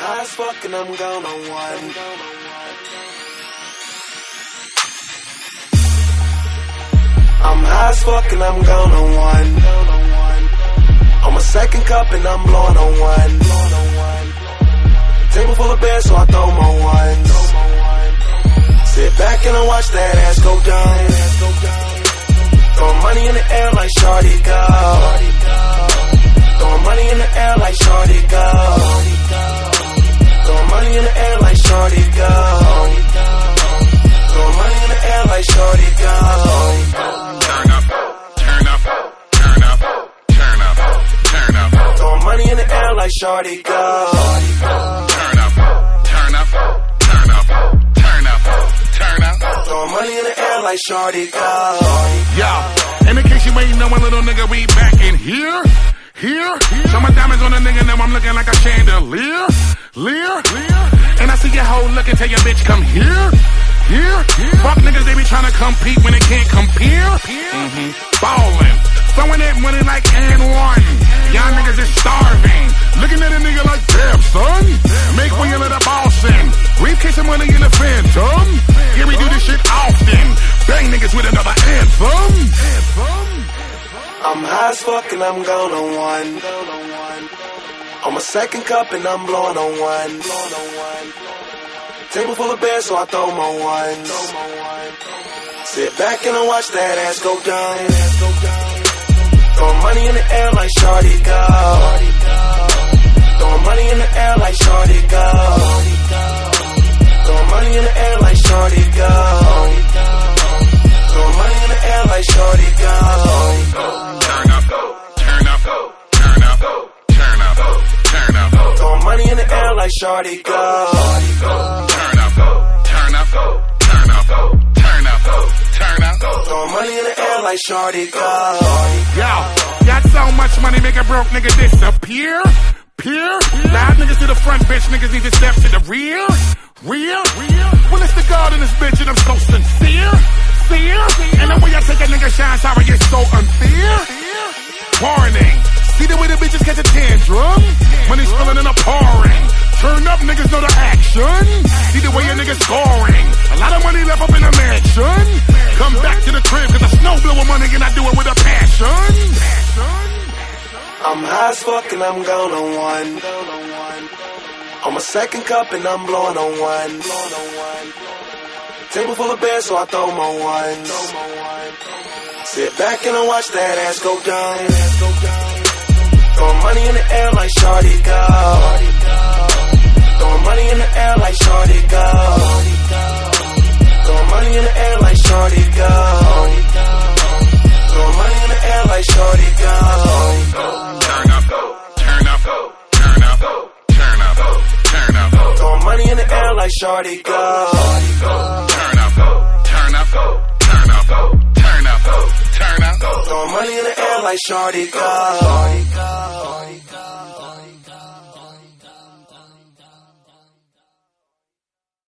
high as fuck and I'm gone on one. I'm high as fuck and I'm gone on one. On my second cup and I'm blowing on one. Table full of beers, so I throw more ones. Sit back and I watch that ass go down. Throwing money in the air like Shawty go. Throwing money in the air like Shawty go. Throwing money in the air like Shawty go. Throwing money in the air like Shawty go. Turn up, turn up, turn up, turn up, turn up. Throwing money in the air like Shawty go. Turn up, turn up, turn up, turn up, turn up. Throwing money in the air like Shawty go. Yo, and in case you ain't know, my little nigga, we back in here. Show my diamonds on a nigga, now I'm looking like a chandelier. And I see your hoe looking, tell your bitch come here. Fuck niggas, they be trying to compete when they can't compare. Ballin', throwing that money like and one. Y'all niggas is starving. Looking at a nigga like, damn son, make way you let a boss in. Briefcase of money in the phantom. Yeah, we do this shit often. Bang niggas with another anthem. I'm high as fuck and I'm gone on one. On my second cup and I'm blowing on one. Table full of beers, so I throw more ones. Sit back and I watch that ass go down. Throwing money in the air like Shawty go. Throwing money in the air like Shawty go. Throwing money in the air like Shawty go. Throwing money in the air like Shawty go. Turn up, turn up, turn up, turn up, turn up. Throwing money in the air like Shawty go. Turn up, turn up, turn up, turn up, turn up. Throwing money in the air like Shawty go. Yo, got so much money, make a broke nigga disappear. Loud niggas to the front, bitch niggas need to step to the rear. Well, it's the God in this bitch and I'm so sincere. And the way I take a nigga shine, sorry, it's so unfair. Warning, see the way the bitches catch a tantrum? Money spilling and a pouring. Turn up, niggas know the action. See the way a nigga scoring. A lot of money left up in the mansion. Come back to the crib, cause I snow blowing money and I do it with a passion. I'm high as fuck and I'm gone on one. On my second cup and I'm blowing on one. Table full of beers, so I throw more ones. Sit back and I watch that ass go down. Throwing money in the air like Shawty go. Throwing money in the air like Shawty go. Throwing money in the air like Shawty go. Throwing money in the air like Shawty go. Turn up, turn up, turn up, turn up, turn up. Throwing money in the air like Shawty go. Turn up, turn up, turn up, turn up, turn up. Throwing money in the air like Shawty go.